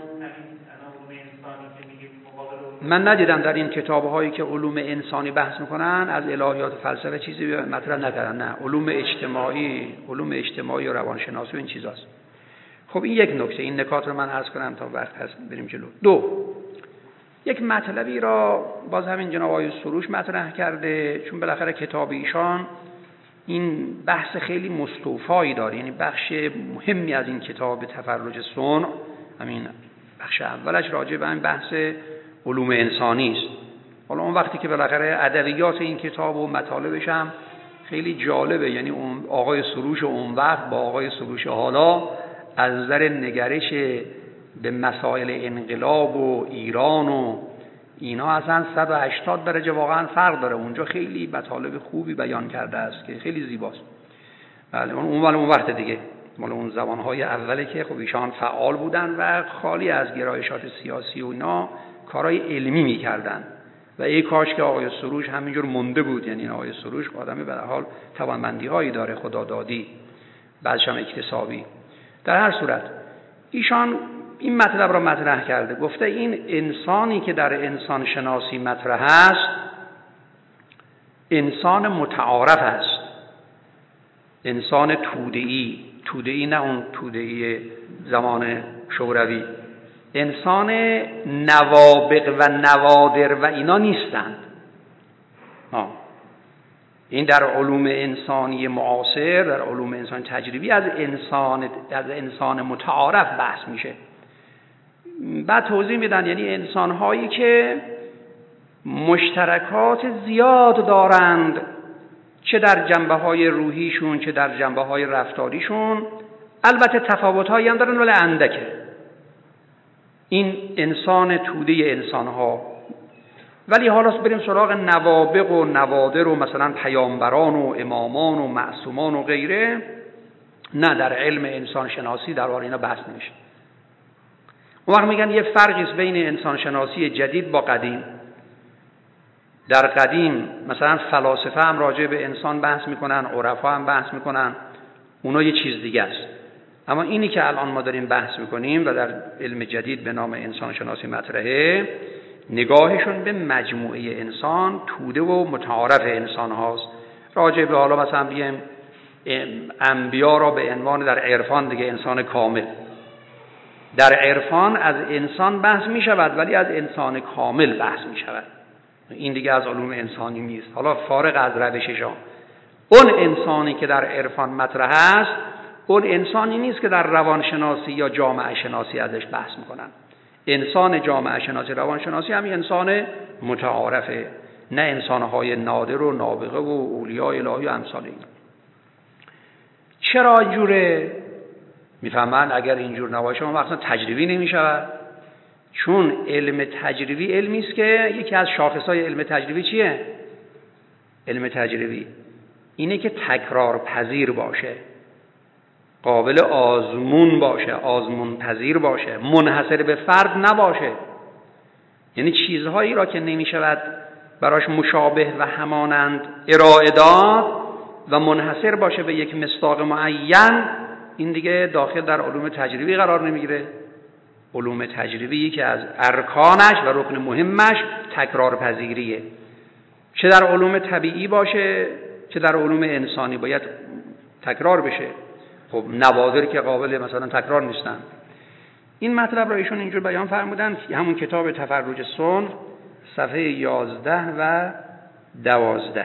من ندیدم در این کتاب‌هایی که علوم انسانی بحث میکنن از الهیات فلسفه چیزی مطرح نکردن. نه، علوم اجتماعی و روانشناسی و این چیزاست. خب این یک نکته، این نکات رو من عرض کنم تا وقت هست بریم جلو. دو، یک مطلبی را باز همین جناب آقای سروش مطرح کرده، چون بالاخره کتاب ایشان این بحث خیلی مستوفایی داره، یعنی بخش مهمی از این کتاب تفرج صنع، همین بخش اولش راجع به این بحث علوم انسانی است. حالا اون وقتی که بالاخره ادبیات این کتاب و مطالبش هم خیلی جالبه، یعنی اون آقای سروش اون وقت با آقای سروش حالا از نظر نگرش به مسائل انقلاب و ایران و اینا اصلا 180 درجه واقعا فرق داره. اونجا خیلی مطالب خوبی بیان کرده است که خیلی زیباست. بله، اون وقت دیگه مال اون زمانهای اوله که خب ایشان فعال بودن و خالی از گرایشات سیاسی و اینا کارهای علمی میکردن و ای کاش که آقای سروش همینجور مونده بود. یعنی آقای سروش آدمی به هر حال توانمندی‌هایی داره، خدادادی، بعدش هم اکتسابی. در هر صورت ایشان این مطلب را مطرح کرده، گفته این انسانی که در انسان شناسی مطرح است انسان متعارف است، انسان توده‌ای نه اون توده‌ای زمان شوروی، انسان نوابغ و نوادر و اینا نیستند. این در علوم انسانی معاصر، در علوم انسان تجربی از انسان متعارف بحث میشه. بعد توضیح میدن یعنی انسان‌هایی که مشترکات زیاد دارند، چه در جنبه‌های روحیشون چه در جنبه‌های رفتاریشون، البته تفاوت‌هایی هم دارن ولی اندکه. این انسان توده انسان‌ها. ولی حالا بریم سراغ نوابغ و نوادر و مثلا پیامبران و امامان و معصومان و غیره، نه، در علم انسان شناسی در واقع اینا بحث نمیشه. اون وقت میگن یه فرقی است بین انسان شناسی جدید با قدیم. در قدیم مثلا فلاسفه هم راجع به انسان بحث میکنن، عرفا هم بحث میکنن، اونا یه چیز دیگه است. اما اینی که الان ما داریم بحث میکنیم و در علم جدید به نام انسان شناسی مطرحه، نگاهشون به مجموعه انسان، توده و متعارف انسان هاست. راجع به حالا مثلا بگیم انبیا را به عنوان در عرفان دیگه انسان کامل. در عرفان از انسان بحث می شود ولی از انسان کامل بحث می شود. این دیگه از علوم انسانی نیست. حالا فارغ از روششان، اون انسانی که در عرفان مطرح است اون انسانی نیست که در روانشناسی یا جامعه شناسی ازش بحث میکنن. انسان جامعه شناسی روانشناسی همین انسان متعارفه، نه انسانهای نادر و نابغه و اولیاء الهی و امثال این. چرا اینجوره؟ میفهمن اگر اینجور نباشه اون وقتا تجربی نمیشود. چون علم تجربی علمی است که یکی از شاخصهای علم تجربی چیه؟ علم تجربی اینه که تکرار پذیر باشه، قابل آزمون باشه، آزمون پذیر باشه، منحصر به فرد نباشه. یعنی چیزهایی را که نمیشود براش مشابه و همانند ارائه داد و منحصر باشه به یک مصداق معین، این دیگه داخل در علوم تجربی قرار نمیگیره. علوم تجربی که از ارکانش و رکن مهمش تکرار پذیریه، چه در علوم طبیعی باشه چه در علوم انسانی باید تکرار بشه. خب نوادر که قابل مثلا تکرار نیستن. این مطلب را ایشون اینجور بیان فرمودن، همون کتاب تفرج صنع صفحه 11 و 12.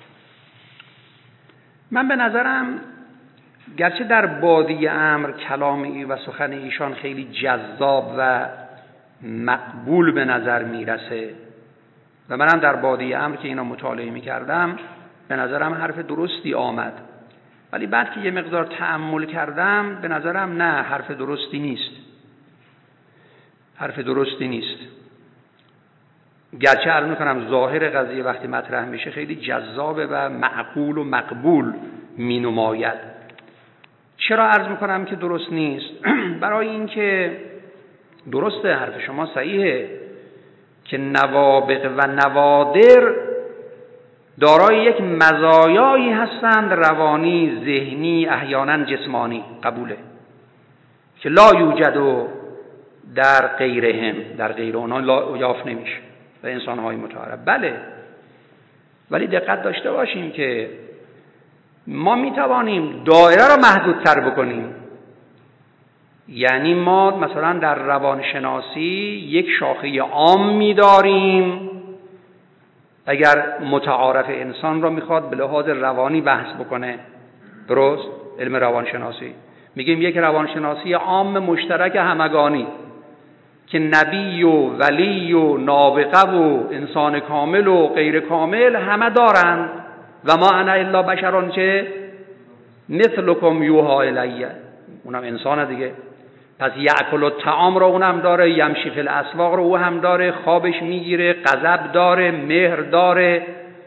من به نظرم گرچه در بادی امر کلامی و سخن ایشان خیلی جذاب و مقبول به نظر میرسه و منم در بادی امر که اینا مطالعه میکردم به نظرم حرف درستی آمد، ولی بعد که یه مقدار تأمل کردم به نظرم نه، حرف درستی نیست. حرف درستی نیست. گرچه عرض میکنم ظاهر قضیه وقتی مطرح میشه خیلی جذابه و معقول و مقبول مینماید. چرا عرض میکنم که درست نیست؟ برای اینکه درسته، حرف شما صحیحه که نوابغ و نوادر دارای یک مزایایی هستند، روانی، ذهنی، احیانا جسمانی، قبوله، که لا یوجد و در غیرهم، در غیر اونا یافت نمیشه و انسانهای متعارف. بله، ولی دقت داشته باشیم که ما میتوانیم دایره را محدودتر بکنیم. یعنی ما مثلا در روانشناسی یک شاخه عام می‌داریم، اگر متعارف انسان را میخواد به لحاظ روانی بحث بکنه، درست؟ علم روانشناسی میگیم یک روانشناسی عام مشترک همگانی که نبی و ولی و نابغه و انسان کامل و غیر کامل همه دارند. و ما انا الا بشران چه مثلکم یوحی الی، اونم انسانه دیگه. پس یأکل الطعام رو اونم داره، یمشی فی الاسواق رو او هم داره، خوابش میگیره، غضب داره، مهر داره،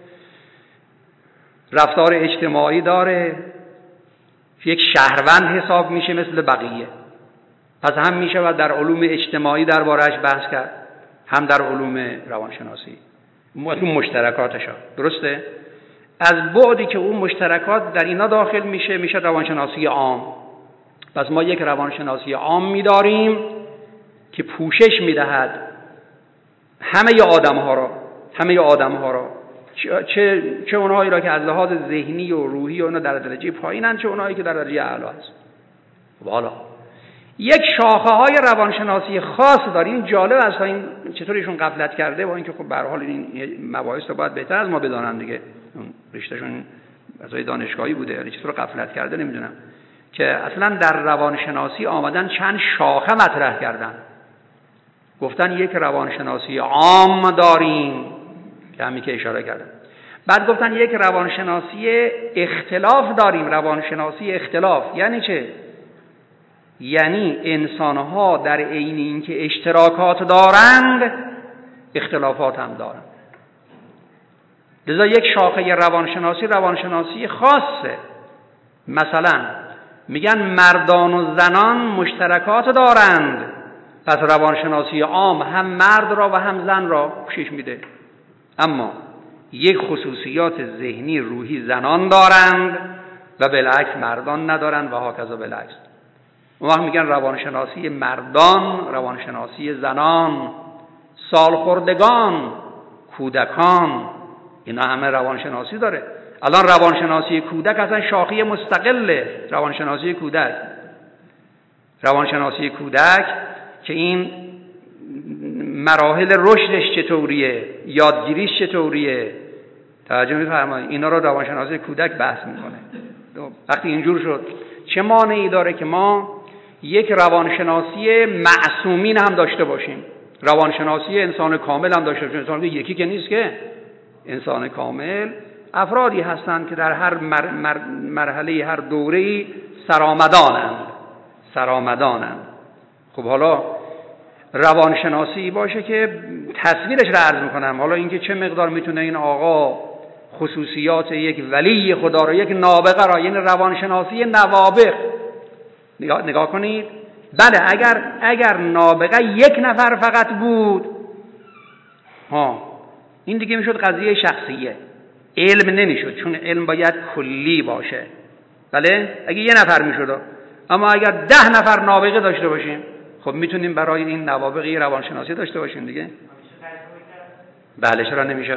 رفتار اجتماعی داره، یک شهروند حساب میشه مثل بقیه. پس هم میشه و در علوم اجتماعی درباره‌اش بحث کرد، هم در علوم روانشناسی مشترکاتش. درسته؟ از بعدی که اون مشترکات در اینا داخل میشه روانشناسی عام. پس ما یک روانشناسی عام می‌داریم که پوشش می‌دهد همه آدم‌ها را، چه اونهایی را که از لحاظ ذهنی و روحی و اونا در درجه پایینن، چه اونهایی که در درجه اعلی هست. والا یک شاخه‌های روانشناسی خاص داریم. جالب است این چطور ایشون غفلت کرده، با اینکه خب به هر حال این مباحث رو باید بهتر از ما بدانن دیگه، رشتهشون از دانشگاهی بوده، ولی چطور غفلت کرده نمیدونم. که اصلا در روانشناسی آمدن چند شاخه مطرح کردن. گفتن یک روانشناسی عام داریم که همین که اشاره کردن. بعد گفتن یک روانشناسی اختلاف داریم. روانشناسی اختلاف یعنی چه؟ یعنی انسانها در عین اینکه اشتراکات دارند اختلافات هم دارند. لذا یک شاخه روانشناسی خاصه. مثلا میگن مردان و زنان مشترکات دارند، پس روانشناسی عام هم مرد را و هم زن را پوشش میده. اما یک خصوصیات ذهنی روحی زنان دارند و بالعکس مردان ندارند و هاکذا بالعکس. اون وقت میگن روانشناسی مردان، روانشناسی زنان، سالخوردگان، کودکان، اینا همه روانشناسی داره. الان روانشناسی کودک اصلا شاخه مستقله. روانشناسی کودک که این مراحل رشدش چطوریه، یادگیریش چطوریه، توجه می‌فرمایید، اینا رو روانشناسی کودک بحث میکنه. وقتی اینجور شد چه مانعی داره که ما یک روانشناسی معصومین هم داشته باشیم، روانشناسی انسان کامل هم داشته باشیم. انسان یکی که نیست که، انسان کامل افرادی هستند که در هر مرحله هر دوره‌ای سرآمدانند. خب حالا روانشناسی باشه که تصویرش را عرض میکنم. حالا اینکه چه مقدار میتونه این آقا خصوصیات یک ولی خدا را، یک نابغه را، یعنی روانشناسی نوابغ نگاه کنید. بله اگر نابغه یک نفر فقط بود، این دیگه میشد قضیه شخصیه، علم نمیشد، چون علم باید کلی باشه. بله اگه یه نفر میشد. اما اگر 10 نفر نابغه داشته باشیم، خب میتونیم برای این نوابغ یه روانشناسی داشته باشیم دیگه. بله چرا نمیشه؟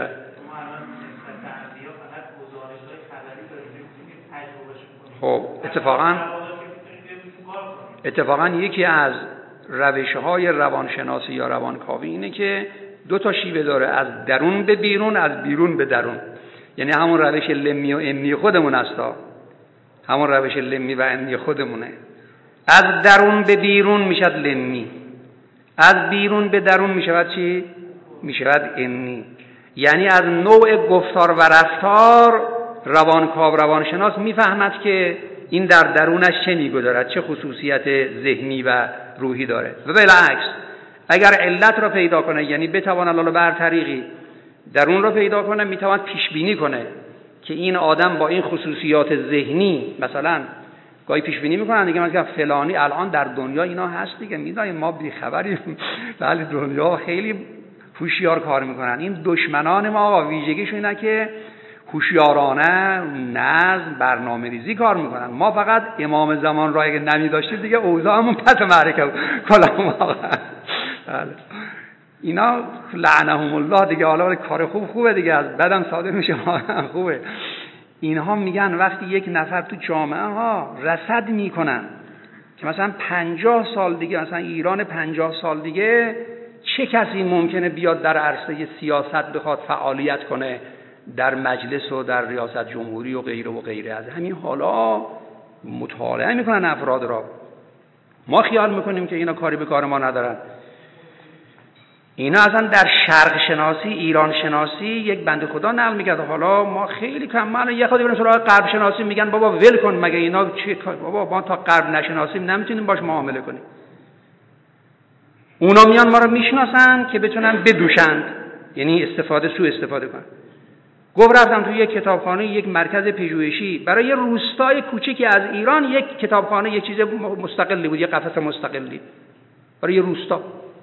خب اتفاقا یکی از روش‌های روانشناسی یا روانکاوی اینه که 2 تا شیوه داره، از درون به بیرون، از بیرون به درون. یعنی همون روش لمی و امی خودمون هستا، همون روش لمی و امی خودمونه. از درون به بیرون میشد لمی، از بیرون به درون میشود چی؟ میشود امی. یعنی از نوع گفتار و رفتار روانکاو روانشناس میفهمد که این در درونش چه میگذارد، چه خصوصیت ذهنی و روحی داره. و بالعکس اگر علت را پیدا کنه، یعنی بتواند حالا بر طریقی درون را پیدا کنه، میتواند پیش بینی کنه که این آدم با این خصوصیات ذهنی، مثلا گاهی پیش بینی میکنن دیگه، مثلا فلانی الان در دنیا اینا هست دیگه، میدونیم ما بیخبریم، ولی دنیا خیلی هوشیار کار میکنن. این دشمنان ما آقا ویژگیشون اینه که هوشیارانه نظم برنامه‌ریزی کار میکنن. ما فقط امام زمان را اگه نمی داشتیم دیگه اوضاعمون پس معرکه بود کلام واقعا. اینا لعنهم الله دیگه، حالا کار خوبه دیگه، از بدم صادر میشه خوبه. اینها میگن وقتی یک نفر تو جامعه ها رصد میکنن که مثلا 50 سال دیگه، مثلا ایران 50 سال دیگه چه کسی ممکنه بیاد در عرصه سیاست بخواد فعالیت کنه، در مجلس و در ریاست جمهوری و غیره و غیره. از همین حالا مطالعه میکنن افراد را. ما خیال میکنیم که اینا کاری به کار ما ندارن. اینا اصلا در شرق شناسی، ایران شناسی یک بنده خدا نقل میکرد. حالا ما خیلی کم، ما یه خودی بریم سراغ غرب شناسی، میگن بابا ول کن، مگه اینا چی؟ بابا ما تا غرب نشناسیم نمیتونیم باش معامله کنیم. اونا میان ما رو میشناسن که بتونن بدوشند، یعنی سوء استفاده کنن. گفت رفتم تو یک کتابخانه، یک مرکز پژوهشی برای یه روستای کوچیکی از ایران، یک کتابخانه، یک چیز مستقلی بود، یک قفس مستقلی برای یه روستا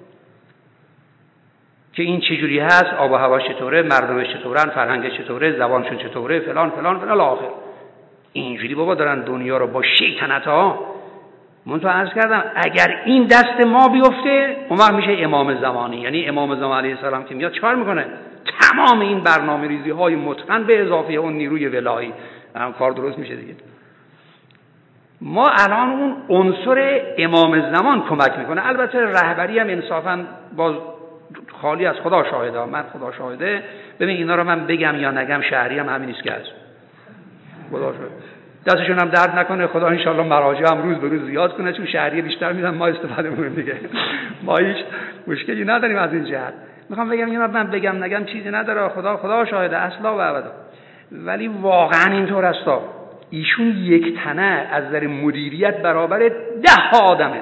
که این چجوری هست، آب و هواش چطوره، مردمش چطورن، فرهنگش چطوره، زبانشون چطوره، فلان فلان فلان آخر. اینجوری بابا دارن دنیا رو با شیطنت‌ها. من تو عرض کردم اگر این دست ما بیفته اون وقت میشه امام زمانی. یعنی امام زمان علیه السلام که میاد چیکار میکنه؟ تمام این برنامه‌ریزی های متقن به اضافه اون نیروی ولایی هم کار درست میشه دیگه. ما الان اون عنصر امام زمان کمک میکنه. البته رهبری هم انصافا باز خالی از خدا شاهده. من خدا شاهده، ببین اینا رو من بگم یا نگم شهری هم همین نیست که هست. خدا شاهده. دستشون هم درد نکنه، خدا انشالله مراجع هم روز به روز زیاد کنه، چون شهری بیشتر میدن ما استفاده میکنیم دیگه. ما هیچ مشکلی نداریم از این جهت. میخوام بگم اینا من بگم نگم چیزی نداره، خدا شاهده اصلا و ابدا. ولی واقعا اینطور است. ایشون یک تنه از نظر مدیریت برابر 10 آدمه.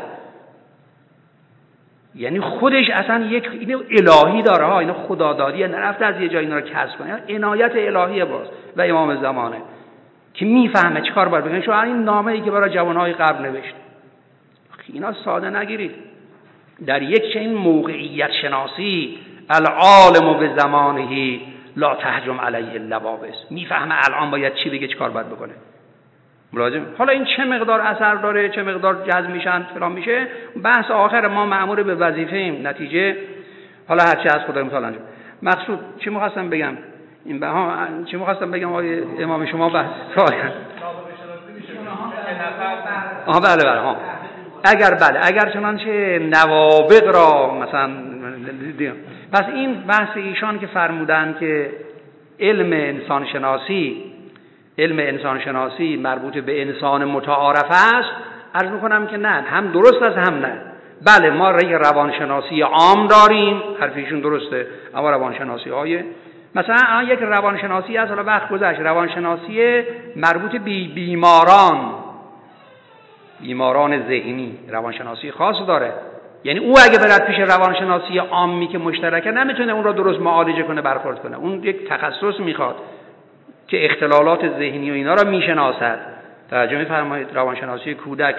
یعنی خودش اصلا یک اینو الهی داره ها، اینو خدادادیه، نرفته از یه جایی اینا رو کسب کنه، عنایت الهیه باز و امام زمانه که میفهمه چیکار باید بکنه. شما این نامه‌ای که برای جوانهای قبل نوشت، اینا ساده نگیرید. در یک چنین موقعیت شناسی العالم به زمانه لا تهجم علیه اللوابس، میفهمه الان باید چی بگه، چیکار باید بکنه. مراجعه حالا این چه مقدار اثر داره، چه مقدار جذب میشن فلان میشه بحث آخر. ما مأمور به وظیفه ایم، نتیجه حالا هرچی از خدا متعال انجام. مقصود چی می‌خواستم بگم؟ این چی می‌خواستم بگم آقای امام شما بحث بله اگر چنانچه نوابغ را مثلا پس این بحث ایشان که فرمودن که علم انسان شناسی مربوط به انسان متعارف است، عرض میکنم که نه، هم درست است هم نه. بله ما روانشناسی عام داریم، حرفیشون درسته، اما روانشناسی های مثلا یک روانشناسی از حالا وقت گذشت، روانشناسی مربوط به بیماران ذهنی روانشناسی خاص داره. یعنی او اگه برد پیش روانشناسی عامی که مشترکه نمیتونه اون را درست معالجه کنه، برخورد کنه. اون یک تخصص میخواد که اختلالات ذهنی و اینا را میشناسد. توجه می‌فرمایید؟ روانشناسی کودک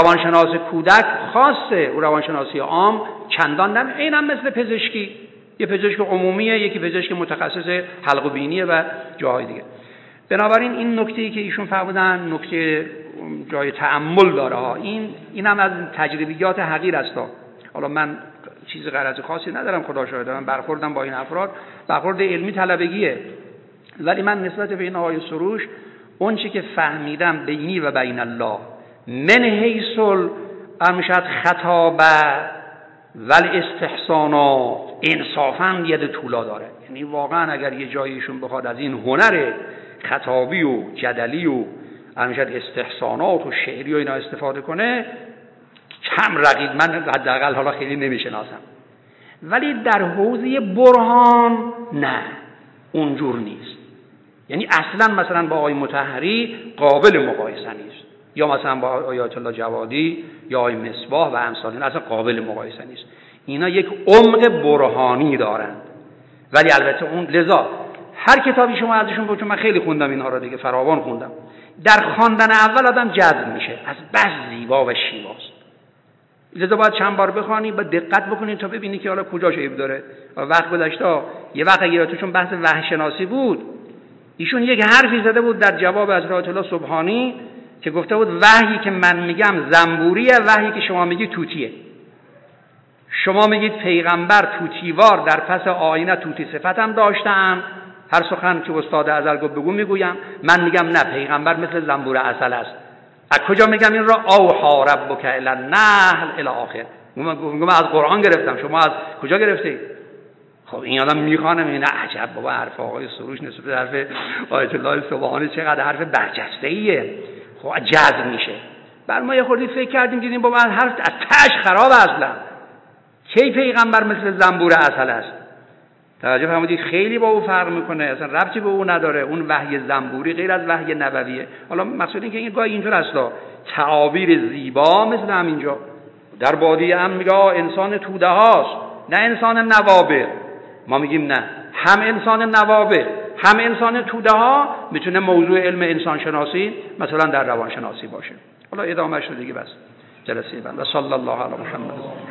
خاصه، او روانشناسی عام چندان نه. اینم مثل پزشکی، یه پزشک عمومیه، یکی پزشک متخصص حلق و بینیه و جاهای دیگه. بنابراین این نکته‌ای که ایشون فرمودن نکته جای تأمل داره ها. اینم از تجربیات حقیر است. حالا من چیز غرض خاصی ندارم، خدا شاهده، من برخوردم با این افراد برخورد علمی طلبگیه. ولی من نسبت به این آقای سروش اون چی که فهمیدم بینی و بین الله من حیث المشهد خطابه ولی استحسان انصافا ید طولا داره. یعنی واقعا اگر یه جاییشون بخواد از این هنر خطابی و جدلی و المشهد استحسانات و شعری و اینا استفاده کنه، کم رقیب من حداقل حالا خیلی نمیشناسم. ولی در حوزه برهان نه، اونجور نیست. یعنی اصلا مثلا با آقای مطهری قابل مقایسه نیست، یا مثلا با آیت الله جوادی یا آقای مصباح و امثال اینا اصلا قابل مقایسه نیست. اینا یک عمق برهانی دارند. ولی البته اون لذا هر کتابی شما ازشون بخونید، من خیلی خوندم اینها رو دیگه، فراوان خوندم، در خواندن اول آدم جذب میشه، از بس زیبا و شیواست. لذا باید چند بار بخوانی، با دقت بکنید تا ببینی که حالا کجاش عیب داره. وقت گذشته یه وقت یادتون بحث وحی شناسی بود، ایشون یک حرفی زده بود در جواب از آیت الله سبحانی که گفته بود وحیی که من میگم زنبوریه، وحیی که شما میگید توتیه. شما میگید پیغمبر توتیوار در پس آینه توتی صفت هم داشتن، هر سخن که استاد ازل گفت بگو میگویم. من میگم نه، پیغمبر مثل زنبور عسل است. از کجا میگم این را؟ اوحا ربک الی النحل الی آخر. میگم از قرآن گرفتم، شما از کجا گرفتید؟ خب این آدم میخوانه میگه عجب بابا، حرف آقای سروش نسبت به حرف آیت الله سبحانی چقدر حرف برجسته‌ایه. خب جذب میشه. بر ما یه خورده فکر کردیم دیدیم بابا حرف از تاش خراب اصلا. کی پیغمبر مثل زنبور عسل است؟ توجه فرمودید؟ خیلی با او فرق میکنه، اصلا ربطی به او نداره. اون وحی زنبوری غیر از وحی نبویه. حالا مقصود این که این گاهی اینطور هستا تعابیر زیبا مثل همینجا در بادیه هم میگه انسان توده هاست نه انسان نوابه. ما میگیم نه، هم انسان نوابه هم انسان توده ها میتونه موضوع علم انسان شناسی مثلا در روان شناسی باشه. حالا ادامهش رو دیگه بس جلسه بعد. و صلی الله علی محمد.